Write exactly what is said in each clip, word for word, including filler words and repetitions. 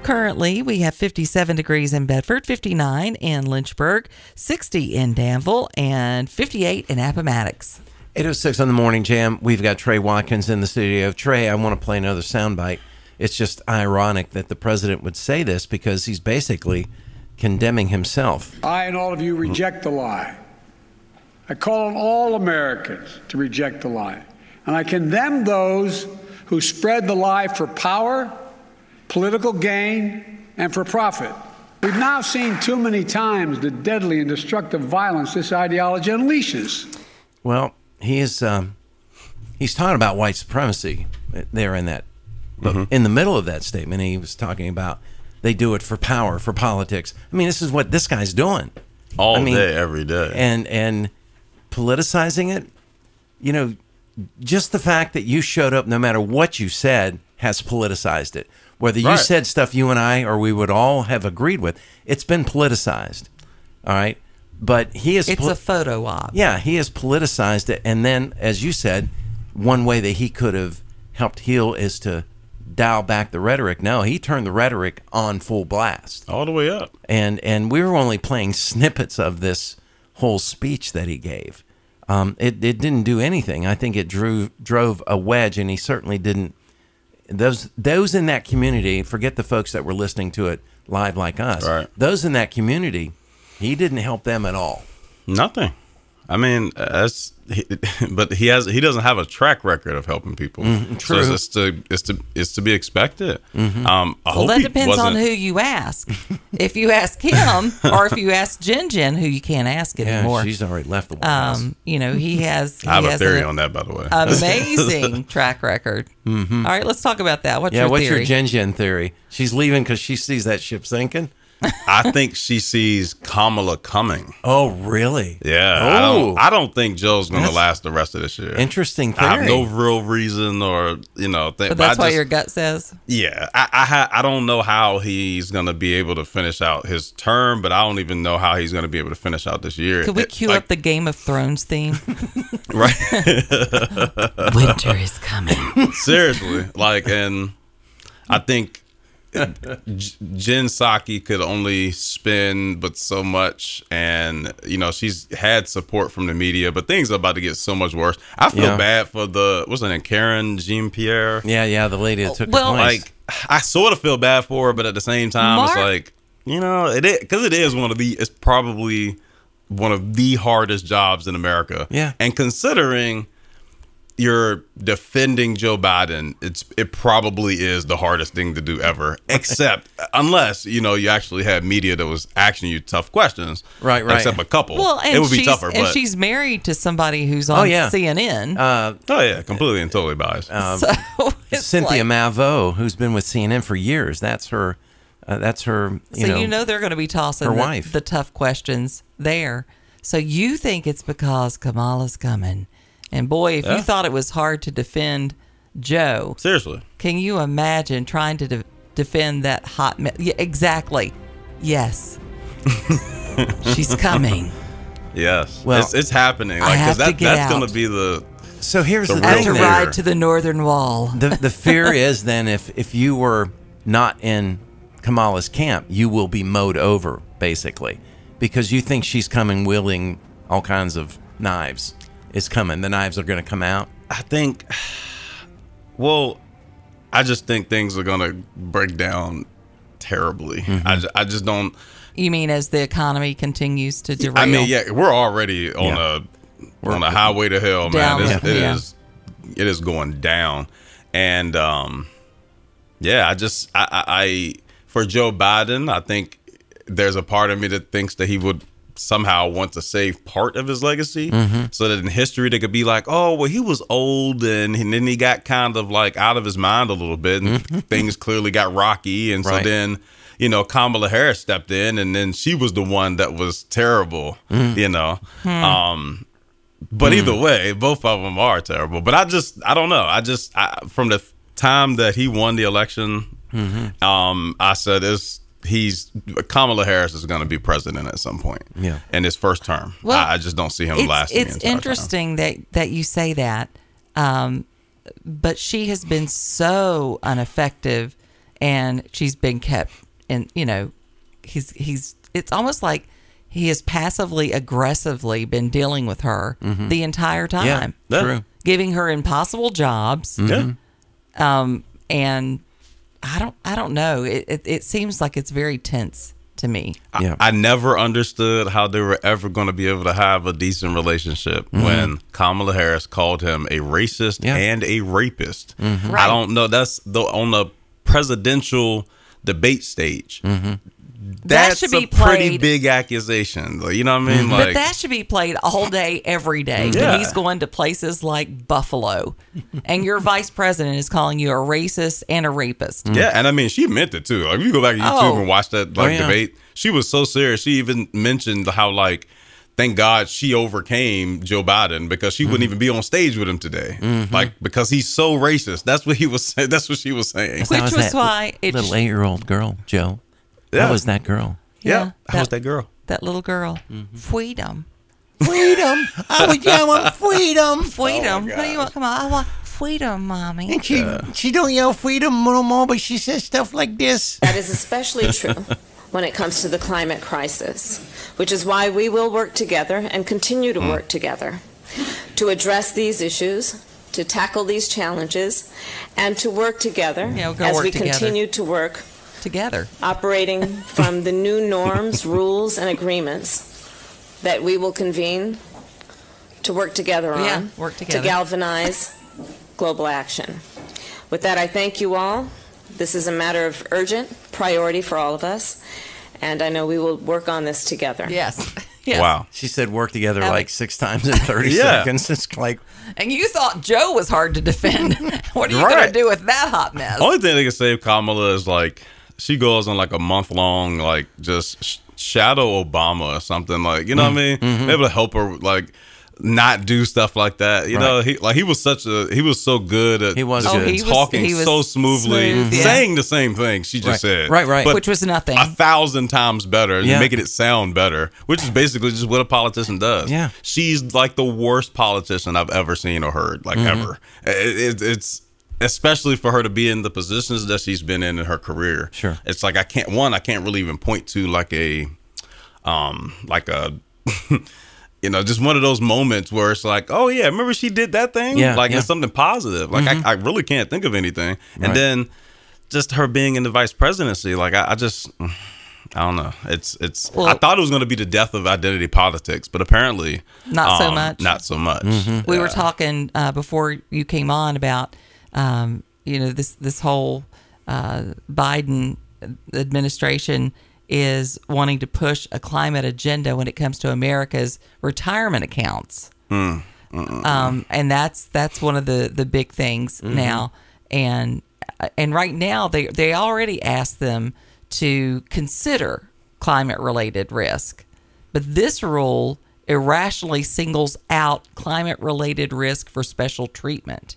currently we have fifty-seven degrees in Bedford, fifty-nine in Lynchburg, sixty in Danville, and fifty-eight in Appomattox. eight oh six on the Morning Jam. We've got Trey Watkins in the studio. Trey, I want to play another soundbite. It's just ironic that the president would say this because he's basically condemning himself. I and all of you reject the lie. I call on all Americans to reject the lie. And I condemn those who spread the lie for power, political gain, and for profit. We've now seen too many times the deadly and destructive violence this ideology unleashes. Well, he is, um, he's talking about white supremacy there in that. But mm-hmm. in the middle of that statement, he was talking about they do it for power, for politics. I mean, this is what this guy's doing. All I mean, day, every day. And, and politicizing it, you know, just the fact that you showed up, no matter what you said, has politicized it. Whether you right. said stuff you and I, or we would all have agreed with, it's been politicized. All right? But he is... It's poli- a photo op. Yeah, he has politicized it. And then, as you said, one way that he could have helped heal is to dial back the rhetoric. No, he turned the rhetoric on full blast. All the way up. And and we were only playing snippets of this whole speech that he gave. Um, it, it didn't do anything. I think it drew drove a wedge, and he certainly didn't. Those those in that community, forget the folks that were listening to it live like us. Right. Those in that community, he didn't help them at all. Nothing. I mean, that's, he, but he has he doesn't have a track record of helping people. Mm, true. So it's to it's to it's to be expected. Mm-hmm. Um, I well, hope that he depends on wasn't- who you ask. If you ask him, or if you ask Jen Jen, who you can't ask Yeah, anymore. she's already left the White House. Um, you know, he has. He I have a has theory an on that, by the way. Amazing track record. Mm-hmm. All right, let's talk about that. What's yeah, your what's theory? your Jen Jen theory? She's leaving because she sees that ship sinking? I think she sees Kamala coming. Oh, really? Yeah. Oh. I don't, I don't think Joe's going to That's last the rest of this year. Interesting theory. I have no real reason or, you know, thing. But that's I what just, your gut says? Yeah. I I, ha, I don't know how he's going to be able to finish out his term, but I don't even know how he's going to be able to finish out this year. Could we It- cue like, up the Game of Thrones theme? Right. Winter is coming. Seriously. Like, and I think J- Jen Psaki could only spin but so much, and you know she's had support from the media, but things are about to get so much worse. I feel Yeah. bad for the what's her name, Karen Jean Pierre. Yeah, yeah, the lady that took Well, the place. Like I sort of feel bad for her, but at the same time, Mark- it's like you know it is because it is one of the it's probably one of the hardest jobs in America. Yeah, and considering you're defending Joe Biden, it's it probably is the hardest thing to do ever, except unless, you know, you actually had media that was asking you tough questions. Right, right. Except a couple. Well, and it would be she's, tougher. and But, she's married to somebody who's on Oh, yeah. C N N. Uh, oh, yeah, completely and totally biased. um, so it's Cynthia like, Mavo, who's been with C N N for years. That's her. Uh, that's her. You so know, you know they're going to be tossing her the, wife. the tough questions there. So you think it's because Kamala's coming. And boy, if Yeah. you thought it was hard to defend Joe, Seriously. can you imagine trying to de- defend that hot mess? Yeah, exactly. Yes. She's coming. Yes. Well, it's, it's happening. I Like, 'cause have to that, get that's out. going to be the. So here's The the, real I have thing. to fear. there. ride to the northern wall. The the fear is then if if you were not in Kamala's camp, you will be mowed over basically, because you think she's coming wielding all kinds of knives. Is coming. The knives are going to come out. I think. Well, I just think things are going to break down terribly. Mm-hmm. I, ju- I just don't. You mean as the economy continues to derail? I mean, yeah, we're already on Yeah. a on a highway to hell, man. Down, It's, yeah. it Yeah. is it is going down, and um, yeah, I just I, I, I for Joe Biden, I think there's a part of me that thinks that he would somehow want to save part of his legacy, Mm-hmm. so that in history they could be like, oh, well, he was old, and, and then he got kind of like out of his mind a little bit, and things clearly got rocky, and so Right. then. You know, Kamala Harris stepped in, and then she was the one that was terrible. You know, um, but either way, both of them are terrible. But I just, I don't know. I just, I, from the time that he won the election, um, I said, "Is he's Kamala Harris is going to be president at some point? Yeah. in his first term. Well, I, I just don't see him it's, lasting. It's the entire interesting that that you say that, um, but she has been so ineffective and she's been kept in, you know, he's, he's, it's almost like he has passively aggressively been dealing with her mm-hmm. the entire time. Yeah, true. Giving her impossible jobs. Yeah. Um, and I don't, I don't know. It, it, it seems like it's very tense to me. Yeah. I, I never understood how they were ever going to be able to have a decent relationship mm-hmm. when Kamala Harris called him a racist yeah. and a rapist. Mm-hmm. Right. I don't know. That's the on the presidential debate stage. Mm-hmm. That's that should be a pretty played, big accusation. You know what I mean? Mm-hmm. Like, but that should be played all day, every day. Yeah. When he's going to places like Buffalo, and your vice president is calling you a racist and a rapist. Yeah, and I mean, she meant it too. Like, if you go back to YouTube Oh. and watch that like Oh, yeah. debate, she was so serious. She even mentioned how, like, thank God she overcame Joe Biden because she mm-hmm. wouldn't even be on stage with him today. Mm-hmm. Like, because he's so racist. That's what he was saying. That's what she was saying. Which was was that why it little sh- eight-year-old girl, Joe. Yeah. That was that girl. Yeah, Yeah, how was that girl? That little girl. Mm-hmm. Freedom. Freedom. I would yell want freedom. Freedom. Oh, what do you want? Come on. I want freedom, Mommy. And she, she don't yell freedom no more, but she says stuff like this. That is especially true when it comes to the climate crisis, which is why we will work together and continue to work together to address these issues, to tackle these challenges, and to work together Yeah, we're gonna as work we together. continue to work Together. operating from the new norms, rules, and agreements that we will convene to work together on, Yeah, work together. to galvanize global action. With that, I thank you all. This is a matter of urgent priority for all of us, and I know we will work on this together. Yes. Yes. Wow. She said work together Alex. like six times in thirty Yeah. seconds. It's like, And you thought Joe was hard to defend. What are you going Right. to do with that hot mess? Only thing they can save Kamala is like she goes on like a month long like just sh- shadow Obama or something, like, you know what I mean? Mm-hmm. Able to help her like not do stuff like that. You Right. know, he like he was such a he was so good at He was just Oh, he was- talking he was so smoothly, smooth, yeah. saying the same thing she just Right. said. Right, right. But Which was nothing. a thousand times better, Yeah. making it sound better, which is basically just what a politician does. Yeah. She's like the worst politician I've ever seen or heard, like Mm-hmm. ever. It, it, it's especially for her to be in the positions that she's been in in her career. Sure. It's like I can't one I can't really even point to like a um like a you know, just one of those moments where it's like, oh yeah, remember she did that thing? Yeah, like yeah. it's something positive. Like Mm-hmm. I, I really can't think of anything. And Right. then just her being in the vice presidency, like I, I just I don't know. It's it's. Well- I thought it was going to be the death of identity politics, but apparently Not so um, much. Not so much. Mm-hmm. We were Yeah. talking uh, before you came on about, um, you know, this this whole uh, Biden administration is wanting to push a climate agenda when it comes to America's retirement accounts, Mm. um, and that's that's one of the the big things now. And and right now they they already asked them to consider climate related risk, but this rule irrationally singles out climate related risk for special treatment.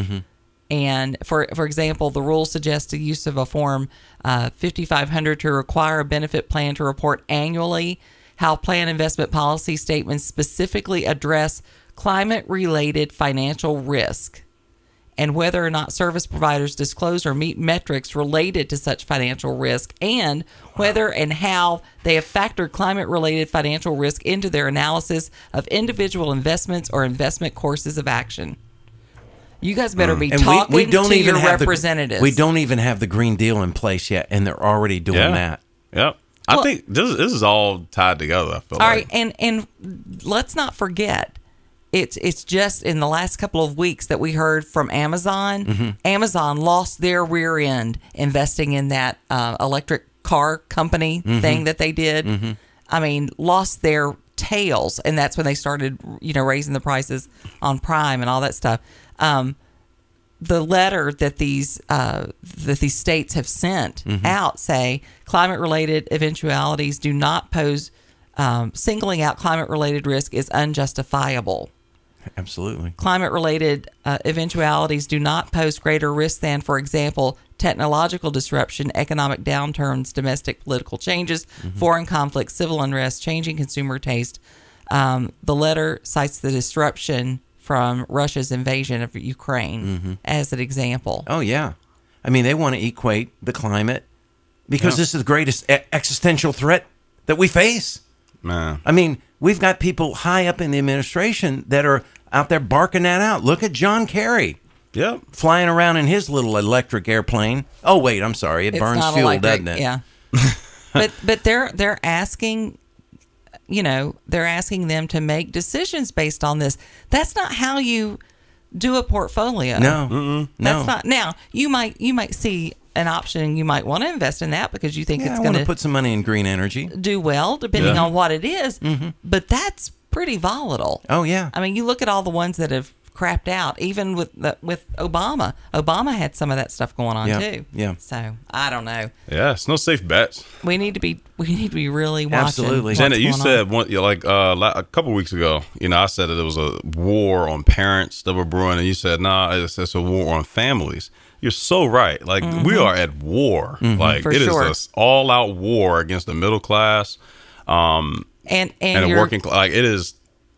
And for for example, the rule suggests the use of a form uh, fifty-five hundred to require a benefit plan to report annually how plan investment policy statements specifically address climate-related financial risk and whether or not service providers disclose or meet metrics related to such financial risk, and whether and how they have factored climate-related financial risk into their analysis of individual investments or investment courses of action. You guys better be and talking we, we don't to even your have representatives. The, we don't even have the Green Deal in place yet, and they're already doing Yeah. that. Yep. I Well- think this this is all tied together. I feel All like. right, and and let's not forget, it's it's just in the last couple of weeks that we heard from Amazon. Mm-hmm. Amazon lost their rear end investing in that uh, electric car company Mm-hmm. thing that they did. I mean, lost their tails, and that's when they started, you know, raising the prices on Prime and all that stuff. Um, the letter that these uh, that these states have sent Mm-hmm. out say climate-related eventualities do not pose um, singling out climate-related risk is unjustifiable. Absolutely. Climate-related uh, eventualities do not pose greater risk than, for example, technological disruption, economic downturns, domestic political changes, foreign conflicts, civil unrest, changing consumer taste. Um, the letter cites the disruption from Russia's invasion of Ukraine as an example. Oh yeah. I mean, they want to equate the climate because Yeah. this is the greatest e- existential threat that we face. Man. I mean, we've got people high up in the administration that are out there barking that out. Look at John Kerry Yep. flying around in his little electric airplane. Oh, wait, I'm sorry. It It's burns not fuel, electric, doesn't it? Yeah. but but they're they're asking, you know, they're asking them to make decisions based on this. That's not how you do a portfolio. No. Mm-mm. That's No. not. Now you might you might see an option. You might want to invest in that because you think Yeah, it's I going want to to put some money in green energy. do well, depending Yeah. on what it is. But that's pretty volatile. Oh, yeah. I mean, you look at all the ones that have crapped out, even with the, with Obama. Obama had some of that stuff going on Yeah, too. yeah. So I don't know. Yeah, it's no safe bets. We need to be we need to be really watching. Absolutely. what's Janet, you going said on. one, you know, like uh, la- a couple weeks ago, you know, I said that there was a war on parents that were brewing, and you said, nah, it's, it's a war on families. You're so right. Like, we are at war. Like, For it is sure. a all-out war against the middle class um, and and, and the your- working class. Like, it is,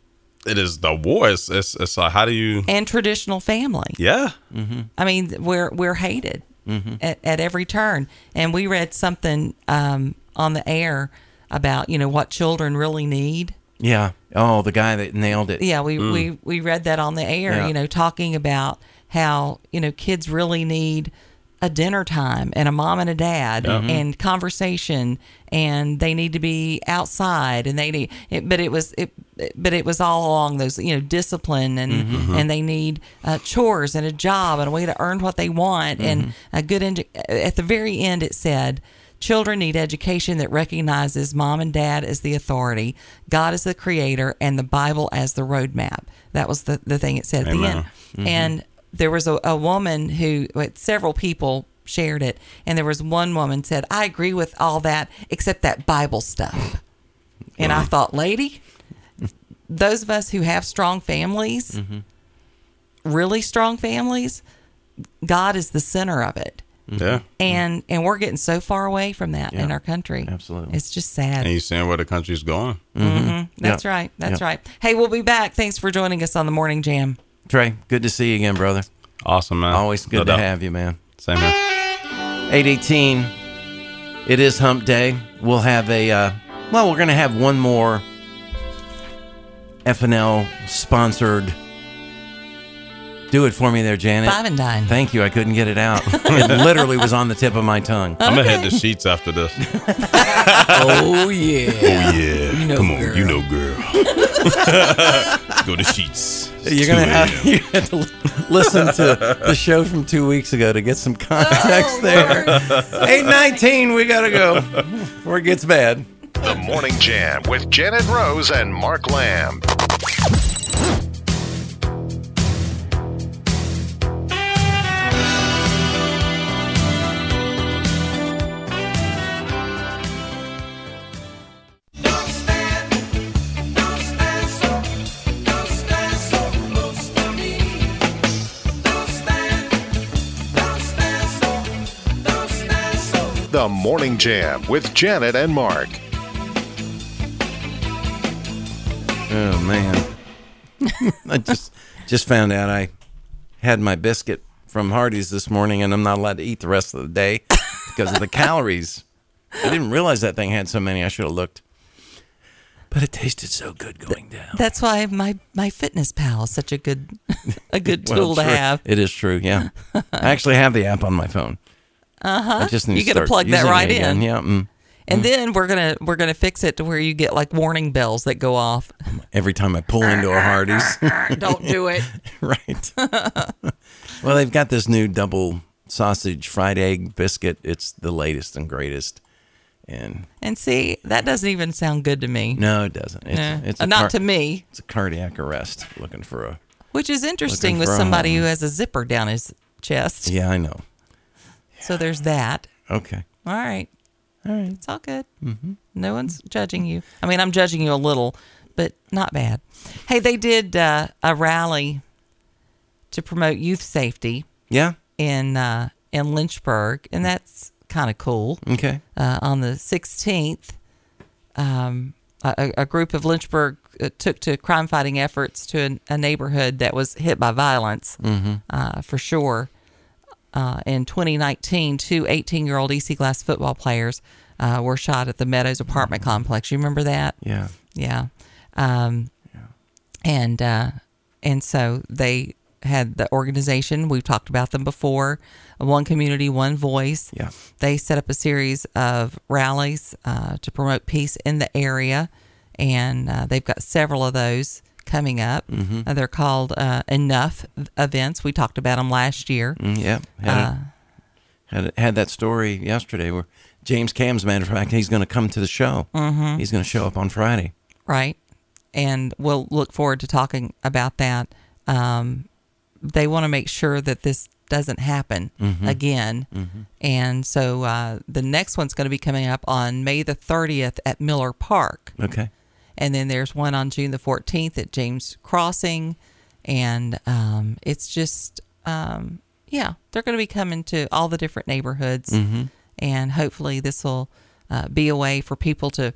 it is the war. It's, it's, it's like, how do you, and traditional family. yeah. I mean, we're we're hated Mm-hmm. at, at every turn. And we read something um, on the air about you know what children really need. Yeah. Oh, the guy that nailed it. Yeah, we, we, we read that on the air, Yeah. you know, talking about how, you know, kids really need a dinner time and a mom and a dad and conversation, and they need to be outside, and they need it, but it was it but it was all along those, you know, discipline, and and they need uh, chores and a job and a way to earn what they want, and a good edu- at the very end it said, children need education that recognizes mom and dad as the authority, God as the creator, and the Bible as the roadmap. That was the, the thing it said at Amen. the end. And there was a, a woman who, like, several people shared it, and there was one woman said, I agree with all that except that Bible stuff. And I thought, lady, those of us who have strong families, really strong families, God is the center of it. Yeah. And and we're getting so far away from that in Yeah, our country. absolutely. It's just sad. And you're seeing where the country's going. That's Yeah. right. That's Yeah. right. Hey, we'll be back. Thanks for joining us on the Morning Jam. Trey, good to see you again, brother. Awesome, man. Always good No to doubt. have you, man. Same here. eight eighteen. It is hump day. We'll have a, uh, well, we're going to have one more F N L sponsored. Do it for me there, Janet. Five and dine. Thank you. I couldn't get it out. It literally was on the tip of my tongue. I'm going to head to Sheets after this. Oh, yeah. Oh, yeah. You know, Come on. girl. You know, girl. Go to Sheets. You're gonna have, you have to listen to the show from two weeks ago to get some context there. eight nineteen, we gotta go before it gets bad. The Morning Jam with Janet Rose and Mark Lamb. The Morning Jam with Janet and Mark. Oh man, I just just found out I had my biscuit from Hardee's this morning, and I'm not allowed to eat the rest of the day because of the calories. I didn't realize that thing had so many. I should have looked, but it tasted so good going down. That's why my, my Fitness Pal is such a good a good Well, tool to true. have. It is true. Yeah, I actually have the app on my phone. Uh huh. I just need You to gotta start plug that using it right again. in. Yeah. Mm. And then we're gonna we're gonna fix it to where you get like warning bells that go off. Every time I pull into a Hardee's. Don't do it. Right. Well, they've got this new double sausage fried egg biscuit. It's the latest and greatest. And And see, that doesn't even sound good to me. no, it doesn't. It's, Eh, it's uh, a not car- to me. It's a cardiac arrest. Looking for a. Which is interesting Looking with for a somebody home. who has a zipper down his chest. Yeah, I know. So there's that. Okay. All right. All right. It's all good. Mm-hmm. No one's judging you. I mean, I'm judging you a little, but not bad. Hey, they did uh, a rally to promote youth safety Yeah. in uh, in Lynchburg, and that's kind of cool. Okay. Uh, on the sixteenth, um, a, a group of Lynchburg uh, took to crime-fighting efforts to an, a neighborhood that was hit by violence, uh, for sure. uh, in twenty nineteen, two eighteen-year-old E C Glass football players uh, were shot at the Meadows apartment complex. You remember that? Yeah. Yeah. Um, Yeah. And uh, and so they had the organization. We've talked about them before. One Community, One Voice. Yeah. They set up a series of rallies uh, to promote peace in the area, and uh, they've got several of those coming up. Mm-hmm. Uh, they're called uh, Enough events. We talked about them last year. Mm, yeah. Had, Uh, a, had, a- had that story yesterday where James Cam's, matter of fact, he's going to come to the show. Mm-hmm. He's going to show up on Friday. Right. And we'll look forward to talking about that. Um, they want to make sure that this doesn't happen Mm-hmm. again. Mm-hmm. And so uh, the next one's going to be coming up on May the thirtieth at Miller Park. Okay. And then there's one on June the fourteenth at James Crossing. And um, it's just, um, yeah, they're going to be coming to all the different neighborhoods. Mm-hmm. And hopefully this will uh, be a way for people to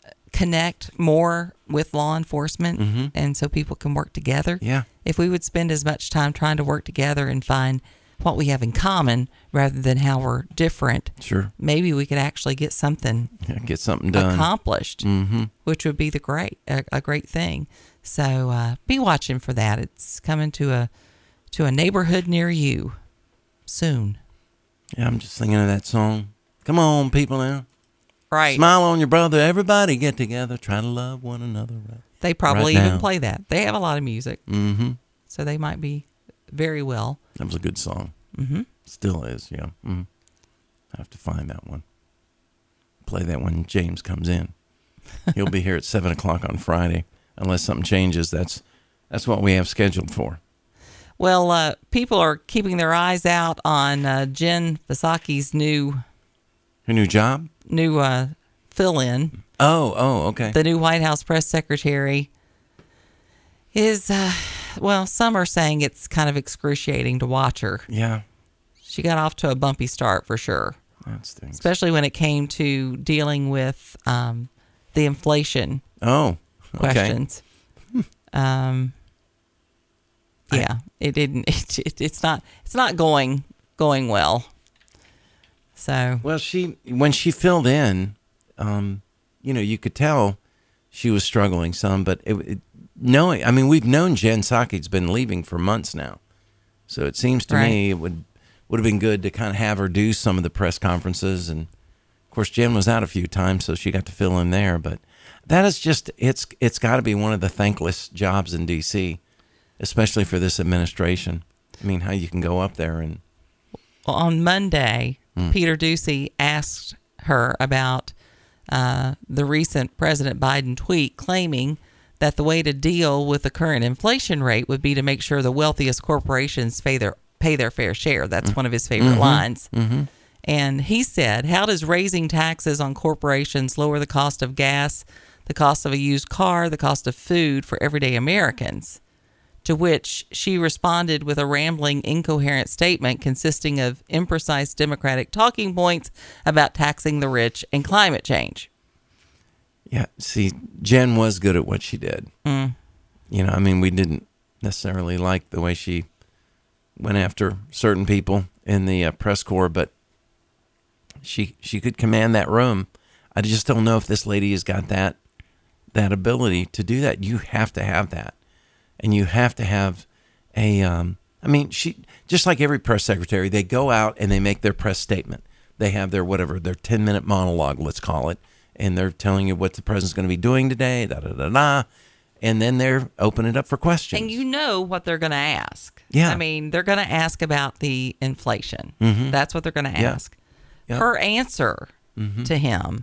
connect more with law enforcement, Mhm. and so people can work together. Yeah. If we would spend as much time trying to work together and find what we have in common rather than how we're different, Sure. maybe we could actually get something Yeah, get something done. accomplished, Mm-hmm. which would be the great a, a great thing. So uh, be watching for that. It's coming to a to a neighborhood near you soon. Yeah, I'm just thinking of that song. Come on, people now. Right. Smile on your brother. Everybody get together. Try to love one another. Right. They probably right even now. play that. They have a lot of music, Mm-hmm. so they might be very well. That was a good song. Mm-hmm. Still is, yeah. Mm-hmm. I have to find that one. Play that when James comes in. He'll be here at seven o'clock on Friday. Unless something changes, that's that's what we have scheduled for. Well, uh, people are keeping their eyes out on uh, Jen Psaki's new Her new job? new uh, fill-in. Oh, oh, okay. The new White House press secretary is, uh, well, some are saying it's kind of excruciating to watch her. Yeah, She got off to a bumpy start for sure, that stinks. especially when it came to dealing with um, the inflation Oh, okay. questions. Um, yeah, it didn't. It, it, it's not. It's not going going well. So Well, she when she filled in, um, you know, you could tell she was struggling some. But it, it, knowing, I mean, we've known Jen Psaki's been leaving for months now, so it seems to Right. me it would would have been good to kind of have her do some of the press conferences. And of course, Jen was out a few times, so she got to fill in there. But that is just it's it's got to be one of the thankless jobs in D C, especially for this administration. I mean, how you can go up there and well, on Monday, Peter Doocy asked her about uh, the recent President Biden tweet claiming that the way to deal with the current inflation rate would be to make sure the wealthiest corporations pay their pay their fair share. That's one of his favorite lines. Mm-hmm. And he said, how does raising taxes on corporations lower the cost of gas, the cost of a used car, the cost of food for everyday Americans? To which she responded with a rambling, incoherent statement consisting of imprecise Democratic talking points about taxing the rich and climate change. Yeah, see, Jen was good at what she did. Mm. You know, I mean, we didn't necessarily like the way she went after certain people in the uh, press corps, but she she could command that room. I just don't know if this lady has got that that ability to do that. You have to have that, and you have to have a. Um, I mean, she just like every press secretary, they go out and they make their press statement. They have their whatever their ten minute monologue, let's call it. And they're telling you what the president's going to be doing today, da da da da, and then they're opening it up for questions. And you know what they're going to ask. Yeah. I mean, they're going to ask about the inflation. Mhm. That's what they're going to Yeah. ask. Yep. Her answer Mhm. to him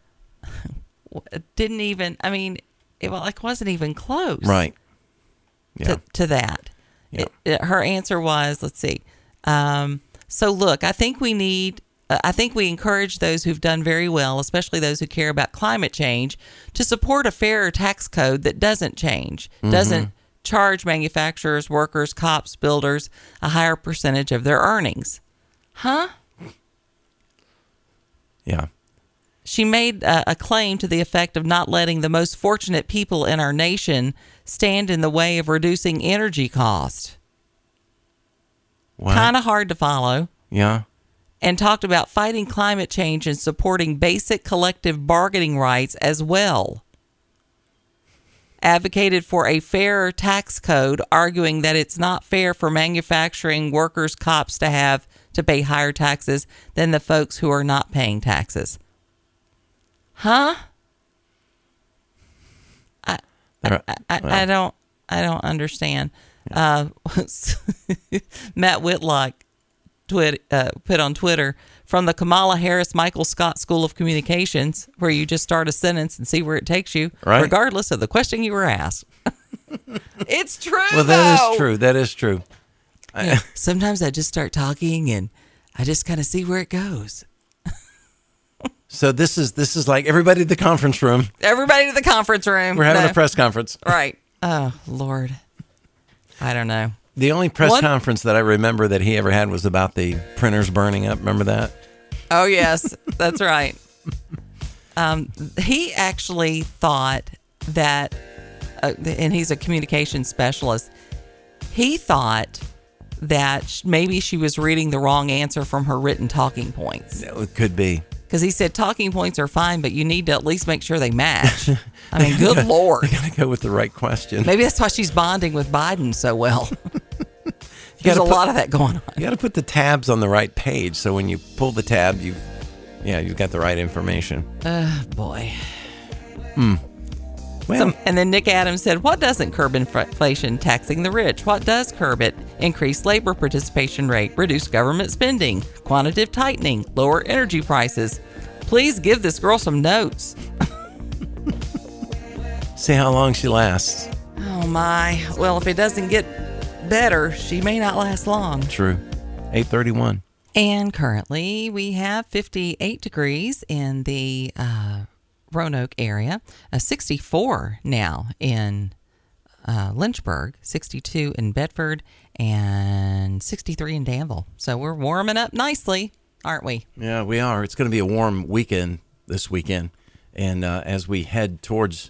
didn't even, I mean, it like wasn't even close. Right. Yeah. To, to that. Yeah. It, it, her answer was, let's see. Um, so look, I think we need, uh, I think we encourage those who've done very well, especially those who care about climate change, to support a fairer tax code that doesn't change, Mm-hmm. doesn't charge manufacturers, workers, cops, builders a higher percentage of their earnings. Huh? Yeah. She made a, a claim to the effect of not letting the most fortunate people in our nation stand in the way of reducing energy cost. What? Kind of hard to follow. Yeah. and talked about fighting climate change and supporting basic collective bargaining rights as well. Advocated for a fairer tax code, arguing that it's not fair for manufacturing workers' cops to have to pay higher taxes than the folks who are not paying taxes. Huh? I I, I, well. I don't I don't understand. Uh, Matt Whitlock twit, uh, put on Twitter, from the Kamala Harris Michael Scott School of Communications, where you just start a sentence and see where it takes you, right, regardless of the question you were asked. It's true. Well, that though. is true. That is true. Yeah, sometimes I just start talking and I just kind of see where it goes. So this is this is like everybody to the conference room. Everybody to the conference room. We're having No. a press conference. Right. Oh, Lord. I don't know. The only press What? conference that I remember that he ever had was about the printers burning up. Remember that? Oh, yes, that's right. Um, he actually thought that, uh, and he's a communications specialist, he thought that sh- maybe she was reading the wrong answer from her written talking points. It could be. Because he said talking points are fine, but you need to at least make sure they match. I mean, good Lord. You gotta go with the right question. Maybe that's why she's bonding with Biden so well. There's a gotta put- lot of that going on. You got to put the tabs on the right page, so when you pull the tab, you, yeah, you've got the right information. Oh, boy. Well, Some, and then Nick Adams said, what doesn't curb inflation? Taxing the rich. What does curb it? Increase labor participation rate, reduce government spending, quantitative tightening, lower energy prices. Please give this girl some notes. see how long she lasts. Oh, my. Well, if it doesn't get better, she may not last long. True. eight thirty-one. And currently, we have fifty-eight degrees in the uh, Roanoke area, uh, sixty-four now in uh, Lynchburg, sixty-two in Bedford, and sixty-three in Danville. So we're warming up nicely, aren't we? Yeah, we are. It's going to be a warm weekend this weekend. And uh, as we head towards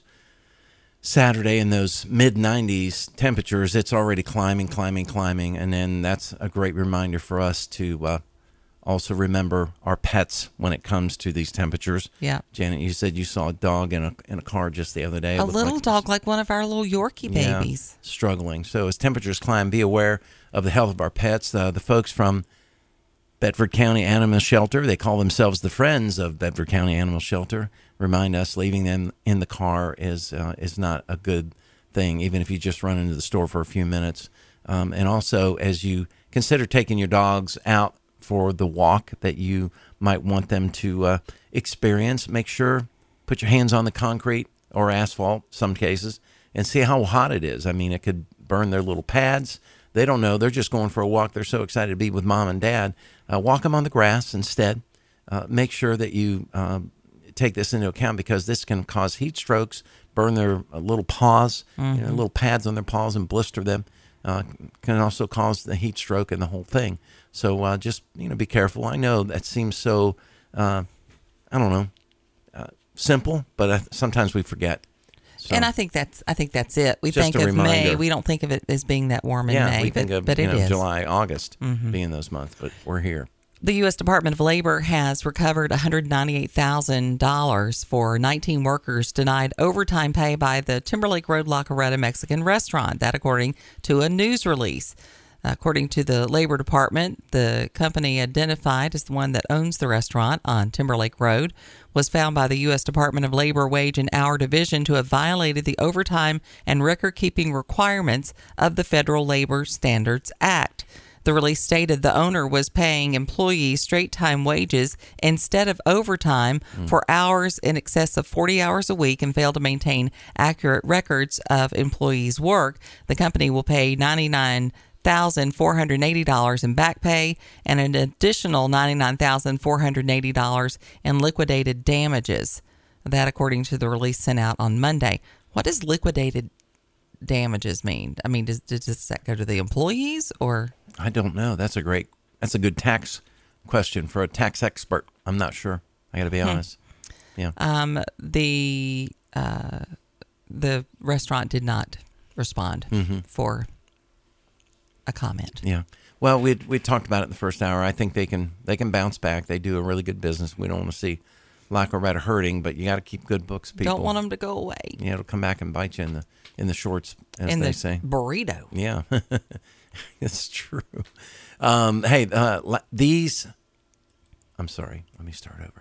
Saturday in those mid nineties temperatures, it's already climbing, climbing, climbing. And then that's a great reminder for us to uh, also remember our pets when it comes to these temperatures. Yeah. Janet, you said you saw a dog in a in a car just the other day. It A looked little like- dog like one of our little Yorkie Yeah, babies. struggling. So as temperatures climb, be aware of the health of our pets. Uh, the folks from Bedford County Animal Shelter, they call themselves the Friends of Bedford County Animal Shelter, remind us leaving them in the car is uh, is not a good thing, even if you just run into the store for a few minutes. Um, and also, as you consider taking your dogs out for the walk that you might want them to uh, experience, make sure, put your hands on the concrete or asphalt, some cases, and see how hot it is. I mean, it could burn their little pads. They don't know. They're just going for a walk. They're so excited to be with mom and dad. Uh, walk them on the grass instead. Uh, make sure that you um, take this into account, because this can cause heat strokes, burn their uh, little paws, Mm-hmm. you know, little pads on their paws, and blister them. Uh, can also cause the heat stroke and the whole thing. So uh, just, you know, be careful. I know that seems so, uh, I don't know, uh, simple, but uh, sometimes we forget. So, And I think that's I think that's it. We Just think a of May. reminder. We don't think of it as being that warm in yeah, May, we but, think of but you it know, is. July, August Mm-hmm. being those months, but we're here. The U S Department of Labor has recovered one hundred ninety-eight thousand dollars for nineteen workers denied overtime pay by the Timberlake Road La Coretta Mexican restaurant. That according to a news release. According to the Labor Department, the company identified as the one that owns the restaurant on Timberlake Road was found by the U S Department of Labor Wage and Hour Division to have violated the overtime and record-keeping requirements of the Federal Labor Standards Act. The release stated the owner was paying employees straight-time wages instead of overtime mm. for hours in excess of forty hours a week and failed to maintain accurate records of employees' work. The company will pay ninety-nine thousand four hundred eighty dollars in back pay and an additional ninety-nine thousand four hundred eighty dollars in liquidated damages. That according to the release sent out on Monday. What does liquidated damages mean? I mean, does, does that go to the employees or? I don't know. That's a great, that's a good tax question for a tax expert. I'm not sure. I got to be Hmm. honest. Yeah. Um, the, uh, the restaurant did not respond Mm-hmm. for a comment. Yeah. Well, we we talked about it in the first hour. I think they can they can bounce back. They do a really good business. We don't want to see La Coretta hurting, but you got to keep good books, people. Don't want them to go away. Yeah, it'll come back and bite you in the in the shorts, as in they the say. Burrito. Yeah, it's true. Um, hey, uh, these. I'm sorry. Let me start over.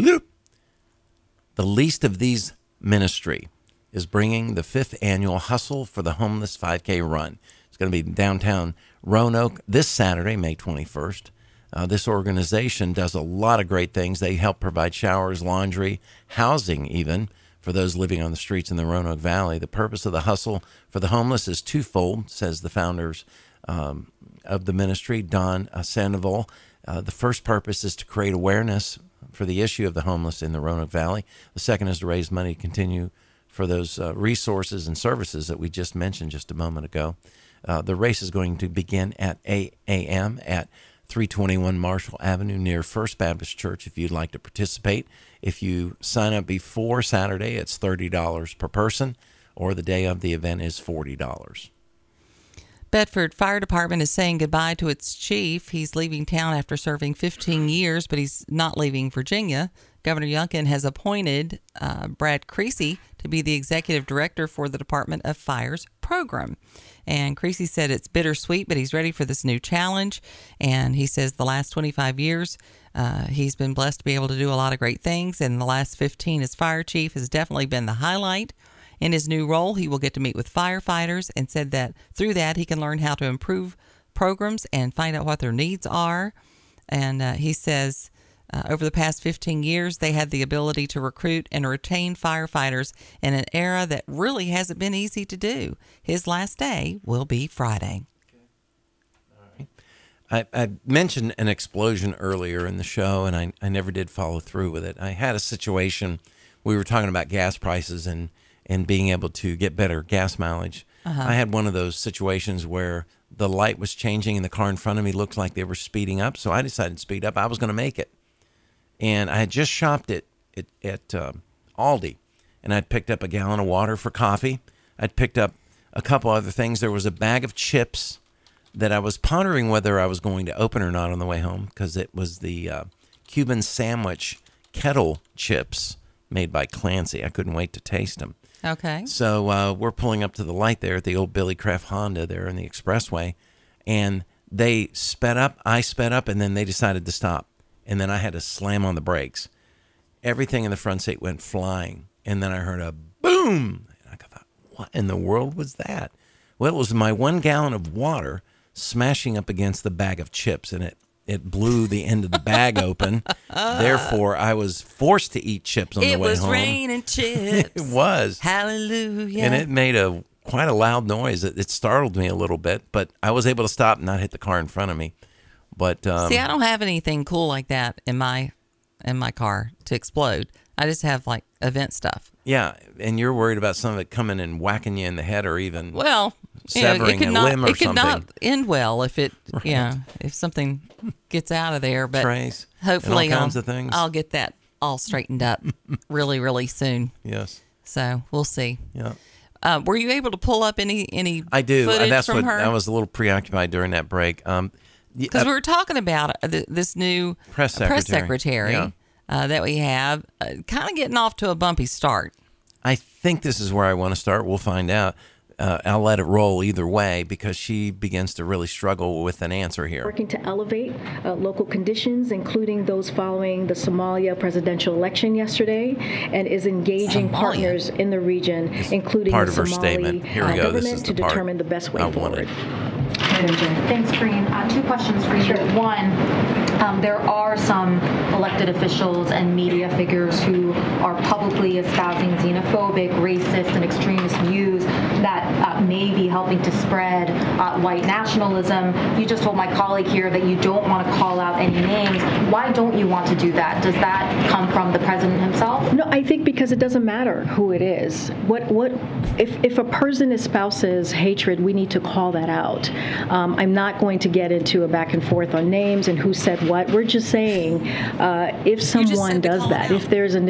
The Least of These Ministry is bringing the fifth annual Hustle for the Homeless five K run. It's going to be downtown Roanoke this Saturday, May twenty-first. Uh, this organization does a lot of great things. They help provide showers, laundry, housing even for those living on the streets in the Roanoke Valley. The purpose of the Hustle for the Homeless is twofold, says the founders um, of the ministry, Don uh, Sandoval. Uh, the first purpose is to create awareness for the issue of the homeless in the Roanoke Valley. The second is to raise money to continue for those uh, resources and services that we just mentioned just a moment ago. Uh, the race is going to begin at eight a.m. at three twenty-one Marshall Avenue near First Baptist Church if you'd like to participate. If you sign up before Saturday, it's thirty dollars per person, or the day of the event is forty dollars. Bedford Fire Department is saying goodbye to its chief. He's leaving town after serving fifteen years, but he's not leaving Virginia. Governor Youngkin has appointed uh, Brad Creasy to be the executive director for the Department of Fire's program. And Creasy said it's bittersweet, but he's ready for this new challenge. And he says the last twenty-five years, uh, he's been blessed to be able to do a lot of great things. And the last fifteen as fire chief has definitely been the highlight. In his new role, he will get to meet with firefighters and said that through that, he can learn how to improve programs and find out what their needs are. And uh, he says uh, over the past fifteen years, they had the ability to recruit and retain firefighters in an era that really hasn't been easy to do. His last day will be Friday. I, I mentioned an explosion earlier in the show, and I, I never did follow through with it. I had a situation, we were talking about gas prices and, and being able to get better gas mileage. Uh-huh. I had one of those situations where the light was changing and the car in front of me looked like they were speeding up, so I decided to speed up. I was going to make it. And I had just shopped at, at, at uh, Aldi, and I'd picked up a gallon of water for coffee. I'd picked up a couple other things. There was a bag of chips that I was pondering whether I was going to open or not on the way home, because it was the uh, Cuban sandwich kettle chips made by Clancy. I couldn't wait to taste them. Okay. So uh, we're pulling up to the light there at the old Billy Craft Honda there in the expressway, and they sped up, I sped up, and then they decided to stop. And then I had to slam on the brakes. Everything in the front seat went flying, and then I heard a boom. And I thought, what in the world was that? Well, it was my one gallon of water smashing up against the bag of chips, and it, it blew the end of the bag open. Therefore, I was forced to eat chips on it the way was home. raining chips. It was. Hallelujah. And it made a quite a loud noise. It, it startled me a little bit, but I was able to stop and not hit the car in front of me. But um, see, I don't have anything cool like that in my in my car to explode. I just have like event stuff. Yeah, and you're worried about some of it coming and whacking you in the head, or even well, severing you know, it could a not, limb or it could something. not end well if it, Right. yeah, if something gets out of there. But Trace, hopefully, and all kinds I'll, of things. I'll get that all straightened up really, really soon. Yes. So we'll see. Yeah. Uh, were you able to pull up any any? I do. Footage That's from what her? I was a little preoccupied during that break. Um, Because uh, we were talking about uh, th- this new Press uh, press secretary. secretary Yeah. uh, that we have, uh, kind of getting off to a bumpy start. I think this is where I want to start. We'll find out. Uh, I'll let it roll either way because she begins to really struggle with an answer here. Working to elevate uh, local conditions, including those following the Somalia presidential election yesterday, and is engaging Somalia. partners in the region, including part the of her Somali statement. Here we uh, go. This government is to the part determine the best way I forward. wanted. Thanks, Karine. Uh, two questions for you. One, um, there are some elected officials and media figures who are publicly espousing xenophobic, racist, and extremist views that uh, may be helping to spread uh, white nationalism. You just told my colleague here that you don't want to call out any names. Why don't you want to do that? Does that come from the president himself? No, I think because it doesn't matter who it is. What what if if a person espouses hatred, we need to call that out. Um, I'm not going to get into a back and forth on names and who said what. We're just saying uh, if someone said to does call that, it out. if there's an individual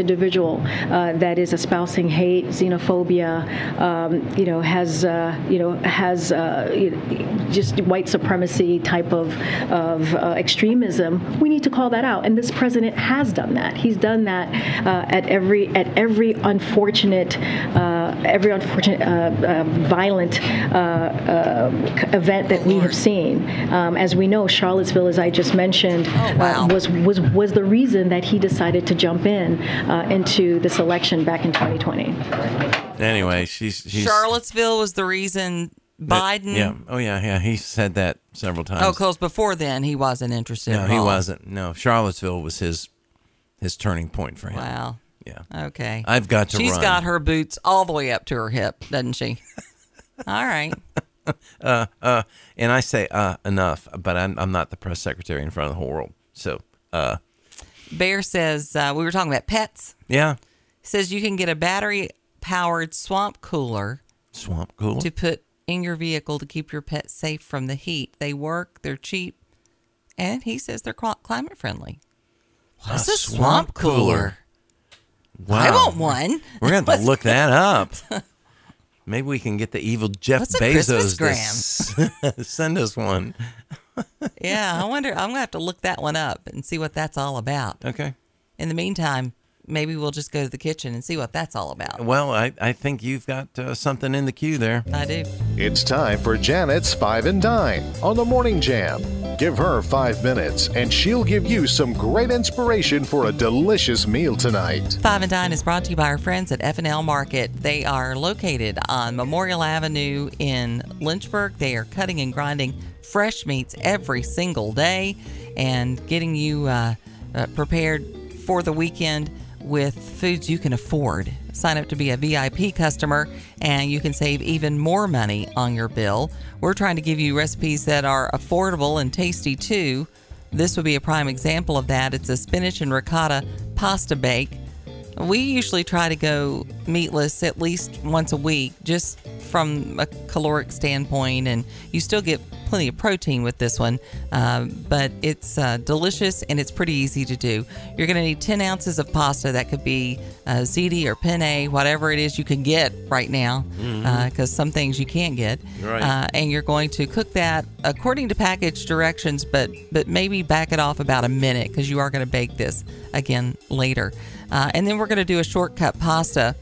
individual uh, that is espousing hate, xenophobia, um, you know, has uh, you know has uh, just white supremacy type of of uh, extremism, we need to call that out. And this president has done that. He's done that uh, at every at every unfortunate uh, every unfortunate uh, uh, violent uh, uh, event that we have seen. Um, as we know, Charlottesville, as I just mentioned, oh, wow. uh, was was was the reason that he decided to jump in uh, into this election back in twenty twenty. Anyway, she's, she's Charlottesville was the reason Biden. Yeah. Oh yeah. Yeah. He said that several times. Oh, because before then he wasn't interested. No, at he all. wasn't. No, Charlottesville was his his turning point for him. Wow. Yeah. Okay. I've got to She's run. got her boots all the way up to her hip, doesn't she? All right. uh, uh, and I say uh, enough, but I'm, I'm not the press secretary in front of the whole world. So, uh, Bear says, uh, we were talking about pets. yeah. He says you can get a battery-powered swamp cooler Swamp cooler. to put in your vehicle to keep your pet safe from the heat. They work, they're cheap, and he says they're cl- climate friendly. What's a, a swamp, swamp cooler? cooler? Wow. I want one. We're going to have to look that up. Maybe we can get the evil Jeff What's a Bezos Christmas to s- send us one. Yeah, I wonder. I'm going to have to look that one up and see what that's all about. Okay. In the meantime, maybe we'll just go to the kitchen and see what that's all about. Well, I, I think you've got uh, something in the queue there. I do. It's time for Janet's Five and Dine on the Morning Jam. Give her five minutes, and she'll give you some great inspiration for a delicious meal tonight. Five and Dine is brought to you by our friends at F and L Market. They are located on Memorial Avenue in Lynchburg. They are cutting and grinding fresh meats every single day and getting you uh, uh, prepared for the weekend with foods you can afford. Sign up to be a V I P customer and you can save even more money on your bill. We're trying to give you recipes that are affordable and tasty too. This would be a prime example of that. It's a spinach and ricotta pasta bake. We usually try to go meatless at least once a week, just from a caloric standpoint, and you still get plenty of protein with this one, uh, but it's uh, delicious and it's pretty easy to do. You're going to need ten ounces of pasta. That could be uh, ziti or penne, whatever it is you can get right now, because mm-hmm. uh, some things you can't get. Right. Uh, and you're going to cook that according to package directions, but but maybe back it off about a minute because you are going to bake this again later. Uh, and then we're going to do a shortcut pasta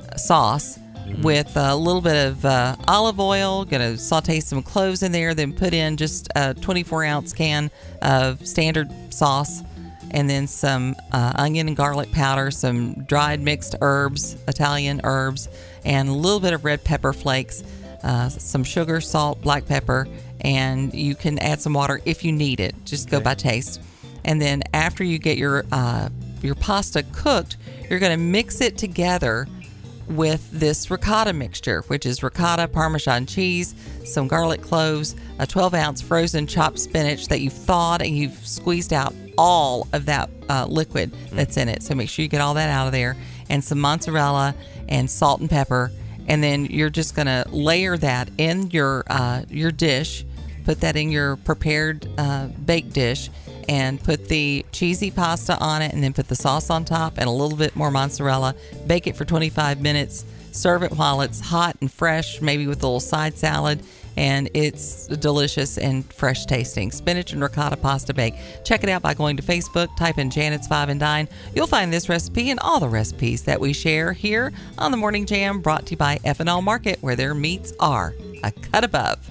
sauce with a little bit of uh, olive oil. Going to saute some cloves in there, then put in just a twenty-four ounce can of standard sauce, and then some uh, onion and garlic powder, some dried mixed herbs, Italian herbs, and a little bit of red pepper flakes, uh, some sugar, salt, black pepper, and you can add some water if you need it. Just go by taste. And then after you get your uh, your pasta cooked, you're going to mix it together with this ricotta mixture, which is ricotta, Parmesan cheese, some garlic cloves, a twelve ounce frozen chopped spinach that you've thawed and you've squeezed out all of that uh, liquid that's in it. So make sure you get all that out of there, and some mozzarella and salt and pepper. And then you're just going to layer that in your uh, your dish, put that in your prepared uh, baked dish, and put the cheesy pasta on it, and then put the sauce on top and a little bit more mozzarella. Bake it for twenty-five minutes. Serve it while it's hot and fresh, maybe with a little side salad, and it's delicious and fresh tasting. Spinach and ricotta pasta bake. Check it out by going to Facebook, type in Janet's Five and Dine. You'll find this recipe and all the recipes that we share here on the Morning Jam, brought to you by F and L Market, where their meats are a cut above.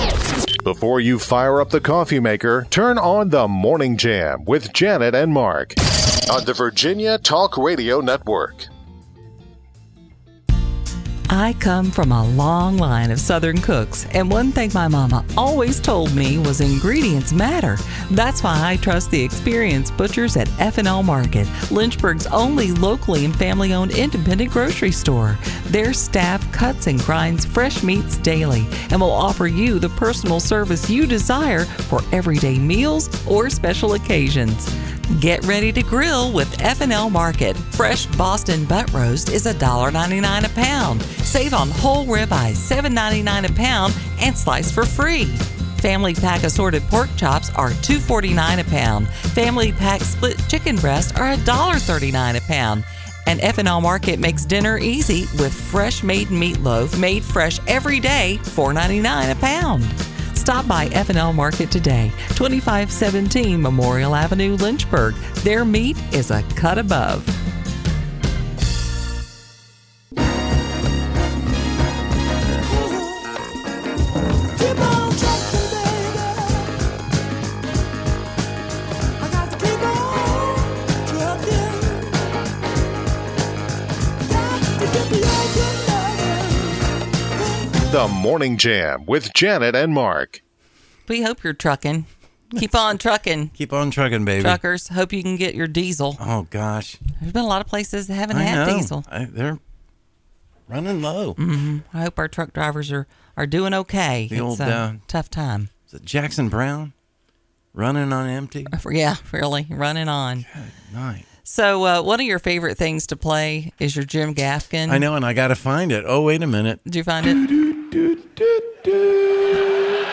Before you fire up the coffee maker, turn on the Morning Jam with Janet and Mark on the Virginia Talk Radio Network. I come from a long line of Southern cooks, and one thing my mama always told me was ingredients matter. That's why I trust the experienced butchers at F and L Market, Lynchburg's only locally and family-owned independent grocery store. Their staff cuts and grinds fresh meats daily and will offer you the personal service you desire for everyday meals or special occasions. Get ready to grill with F and L Market. Fresh Boston butt roast is one dollar ninety-nine a pound. Save on whole ribeyes, seven ninety-nine a pound, and slice for free. Family pack assorted pork chops are two forty-nine a pound. Family pack split chicken breasts are one dollar thirty-nine a pound. And F and L Market makes dinner easy with fresh made meatloaf made fresh every day, four ninety-nine a pound. Stop by F and L Market today, twenty-five seventeen Memorial Avenue, Lynchburg. Their meat is a cut above. The Morning Jam with Janet and Mark. We hope you're trucking. Keep on trucking. Keep on trucking, baby. Truckers, hope you can get your diesel. Oh, gosh. There's been a lot of places that haven't I had know. diesel. I, they're running low. Mm-hmm. I hope our truck drivers are, are doing okay. The it's old, a uh, tough time. Is it Jackson Brown running on empty? Yeah, really, running on. Good night. So uh, one of your favorite things to play is your Jim Gaffigan. I know, and I got to find it. Oh, wait a minute. Did you find it? Do, do, do.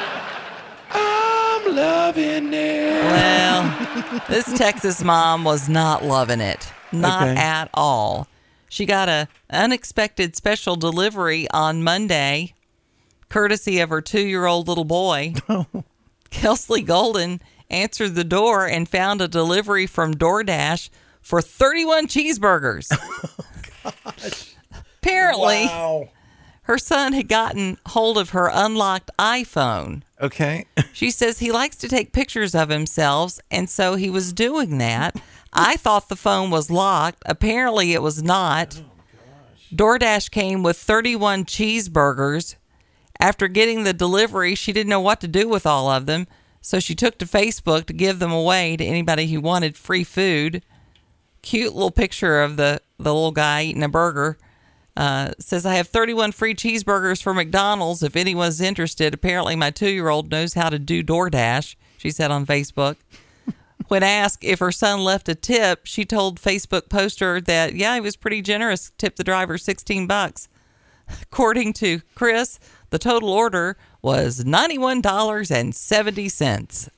I'm loving it. Well, this Texas mom was not loving it. Not Okay. at all. She got a unexpected special delivery on Monday, courtesy of her two-year-old little boy. Kelsley Golden answered the door and found a delivery from DoorDash for thirty-one cheeseburgers. Oh, gosh. Apparently, Wow. her son had gotten hold of her unlocked iPhone. Okay. She says he likes to take pictures of himself, and so he was doing that. I thought the phone was locked. Apparently, it was not. DoorDash came with thirty-one cheeseburgers. After getting the delivery, she didn't know what to do with all of them, so she took to Facebook to give them away to anybody who wanted free food. Cute little picture of the, the little guy eating a burger. Uh, says, I have thirty-one free cheeseburgers for McDonald's if anyone's interested. Apparently, my two-year-old knows how to do DoorDash, she said on Facebook. When asked if her son left a tip, she told Facebook poster that, yeah, he was pretty generous, tipped the driver sixteen bucks. According to Chris, the total order was ninety-one dollars and seventy cents.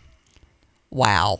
Wow.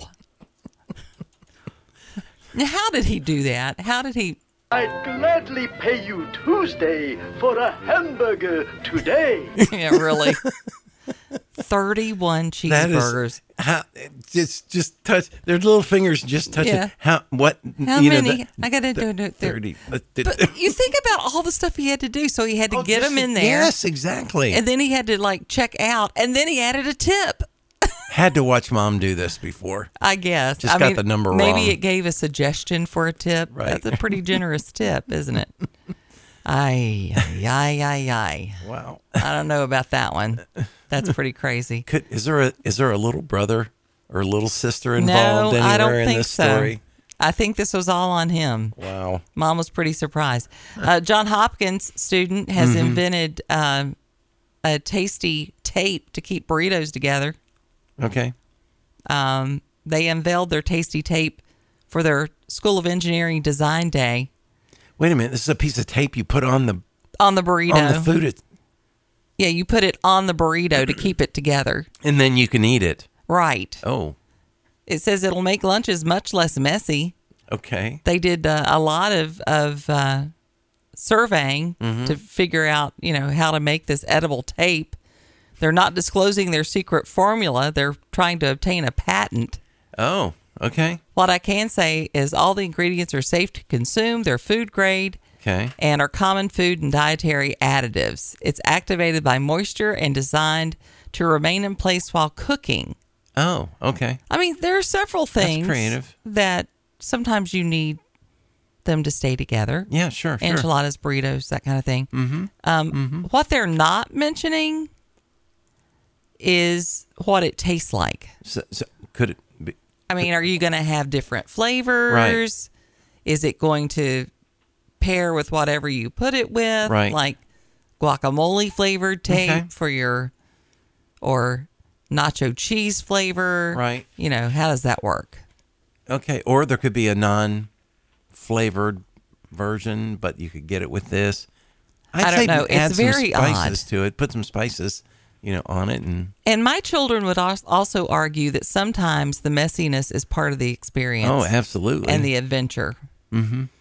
Now, how did he do that? How did he... I'd gladly pay you Tuesday for a hamburger today. Yeah, really. thirty-one That is cheeseburgers. how, just just touch their little fingers just touch Yeah. it. How what How you know, many? the- I gotta do it. thirty. But, But you think about all the stuff he had to do. So he had to Oh, get just them in to- there. Yes, exactly. And then he had to like check out. And then he added a tip. Had to watch mom do this before. I guess. Just I got mean, the number maybe wrong. it gave a suggestion for a tip. Right. That's a pretty generous tip, isn't it? Ay, ay, ay, ay, ay. Wow. I don't know about that one. That's pretty crazy. Could is there a is there a little brother or little sister involved No, anywhere I don't in think this so. story? I think this was all on him. Wow. Mom was pretty surprised. Uh, John Hopkins student has Mm-hmm. invented um, a tasty tape to keep burritos together. Okay. Um, they unveiled their tasty tape for their School of Engineering Design Day Wait a minute. This is a piece of tape you put on the on the burrito. on the food, it, Yeah, you put it on the burrito to keep it together. and then you can eat it. Right. Oh, It says it'll make lunches much less messy. okay. They did uh, a lot of of uh, surveying Mm-hmm. to figure out, you know, how to make this edible tape. They're not disclosing their secret formula. They're trying to obtain a patent. Oh, okay. What I can say is all the ingredients are safe to consume. They're food grade Okay. and are common food and dietary additives. It's activated by moisture and designed to remain in place while cooking. Oh, okay. I mean, there are several things creative. that sometimes you need them to stay together. Yeah, sure, sure. Enchiladas, burritos, that kind of thing. Mm-hmm. Um, mm-hmm. What they're not mentioning is what it tastes like. So, so could it be? I mean, are you going to have different flavors? Is it going to pair with whatever you put it with? Right. Like guacamole flavored tape Okay. for your, or nacho cheese flavor? Right. You know, how does that work? Okay, or there could be a non-flavored version, but you could get it with this. I'd I don't say know. It's add very some spices odd. to it. Put some spices, you know, on it, and And my children would als- also argue that sometimes the messiness is part of the experience. oh, absolutely. and the adventure. Mm-hmm.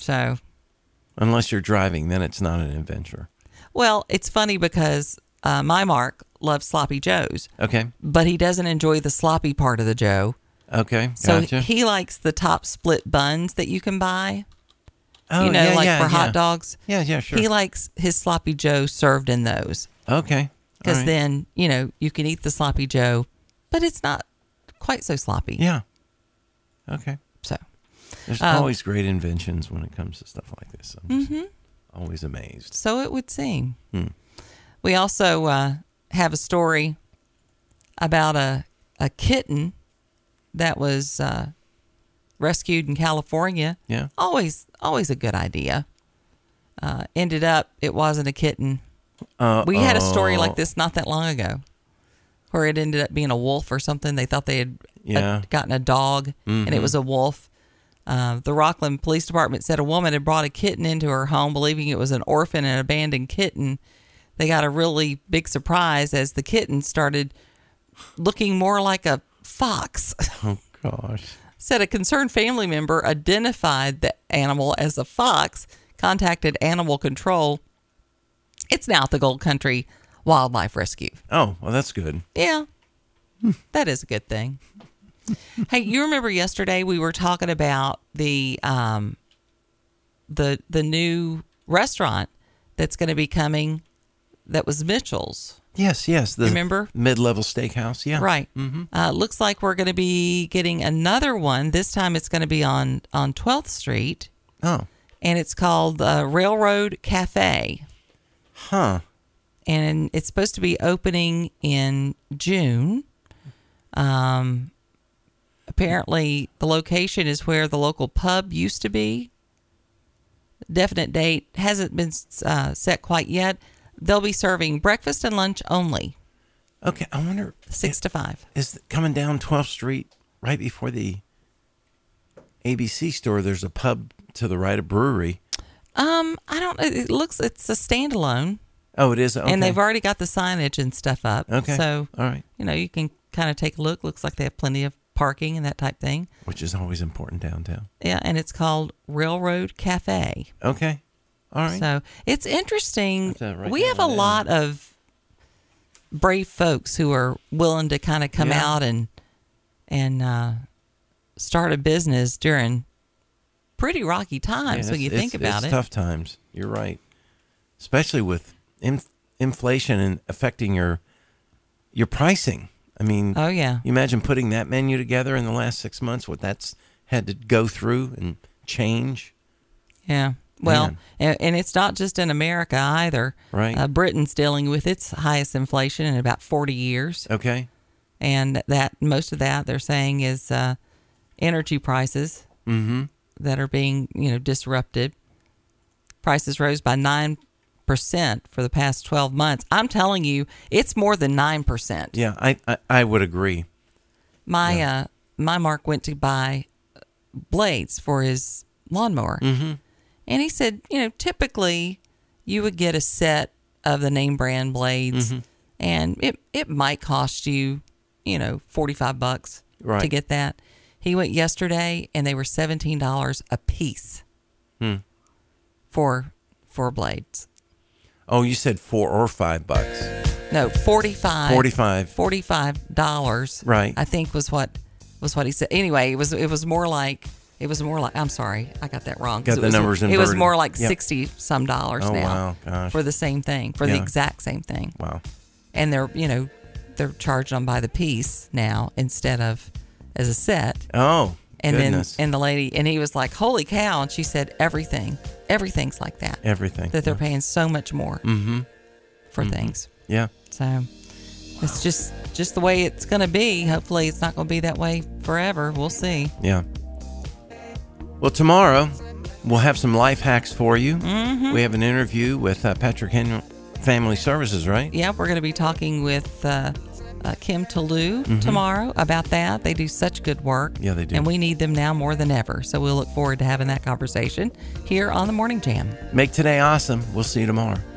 So, unless you're driving, then it's not an adventure. well, it's funny because uh, my Mark loves sloppy joes, Okay. but he doesn't enjoy the sloppy part of the joe. Okay. So Gotcha. he likes the top split buns that you can buy. oh, you know, yeah, like yeah, for hot yeah. dogs. Yeah, yeah, sure. He likes his sloppy joe served in those. Okay. Because All right. then, you know, you can eat the sloppy joe, but it's not quite so sloppy. Yeah. Okay. So, There's Um, always great inventions when it comes to stuff like this. I'm just mhm. always amazed. so it would seem. Hmm. We also uh, have a story about a, a kitten that was uh, rescued in California. Yeah. Always, always a good idea. Uh, ended up, it wasn't a kitten. Uh, We had a story like this not that long ago, where it ended up being a wolf or something. They thought they had Yeah. uh, gotten a dog, and it Mhm. was a wolf. Uh, the Rockland Police Department said a woman had brought a kitten into her home, believing it was an orphan and abandoned kitten. They got a really big surprise as the kitten started looking more like a fox. Oh, gosh. Said a concerned family member identified the animal as a fox, contacted animal control. It's now at the Gold Country Wildlife Rescue. Oh, well, that's good. Yeah, that is a good thing. Hey, you remember yesterday we were talking about the um, the the new restaurant that's going to be coming. That was Mitchell's. Yes, yes. The Remember? mid-level steakhouse. Yeah. Right. Mm-hmm. Uh, looks like we're going to be getting another one. This time it's going to be on, on twelfth Street. Oh. And it's called uh, Railroad Cafe. Huh. And it's supposed to be opening in June. Um, apparently, the location is where the local pub used to be. Definite date hasn't been uh, set quite yet. They'll be serving breakfast and lunch only. Okay, I wonder. Six it, to five. Is coming down twelfth Street right before the A B C store? There's a pub to the right, a brewery. Um, I don't. It looks it's a standalone. Oh, it is. Okay. And they've already got the signage and stuff up. Okay. So, all right. You know, you can kind of take a look. Looks like they have plenty of parking and that type thing. Which is always important downtown. Yeah, and it's called Railroad Cafe. Okay. All right. So it's interesting. Have to write We that have a one lot of brave folks who are willing to kind of come Yeah. out and and uh, start a business during pretty rocky times Yeah, when you it's- think it's- about it's it. tough times. You're right. Especially with inf- inflation and affecting your your pricing. I mean, Oh, yeah. You imagine putting that menu together in the last six months, what that's had to go through and change. Yeah. Well, Man. and, and it's not just in America either. Right. Uh, Britain's dealing with its highest inflation in about forty years. Okay. And that most of that they're saying is uh, energy prices Mm-hmm. that are being, you know, disrupted. Prices rose by nine percent for the past twelve months. I'm telling you, it's more than nine percent. Yeah, I, I, I would agree. My uh, my Mark went to buy blades for his lawnmower. Mm-hmm. And he said, you know, typically you would get a set of the name brand blades, Mhm. and it, it might cost you, you know, forty-five bucks Right. to get that. He went yesterday, and they were seventeen dollars a piece Hmm. for four blades. Oh, you said four or five bucks. No, forty-five. Forty-five. Forty-five dollars. Right. I think was what was what he said. Anyway, it was it was more like it was more like I'm sorry, I got that wrong. 'cause Got it the was, numbers It was inverted. more like Yep. sixty some dollars Oh, now wow, gosh. for the same thing, for the Yeah. exact same thing. Wow. And they're you know they're charging them by the piece now instead of as a set. Oh, And goodness. then and the lady and he was like, "Holy cow!" And she said, "Everything, everything's like that. Everything. that they're paying so much more Mm-hmm. for Mhm. things." Yeah. So it's just just the way it's going to be. Hopefully, it's not going to be that way forever. We'll see. Yeah. Well, tomorrow we'll have some life hacks for you. Mhm. We have an interview with uh, Patrick Henry Family Services, right? Yeah, we're going to be talking with uh, uh, Kim Toulouse Mhm. tomorrow about that. They do such good work. Yeah, they do. And we need them now more than ever. So we'll look forward to having that conversation here on the Morning Jam. Make today awesome. We'll see you tomorrow.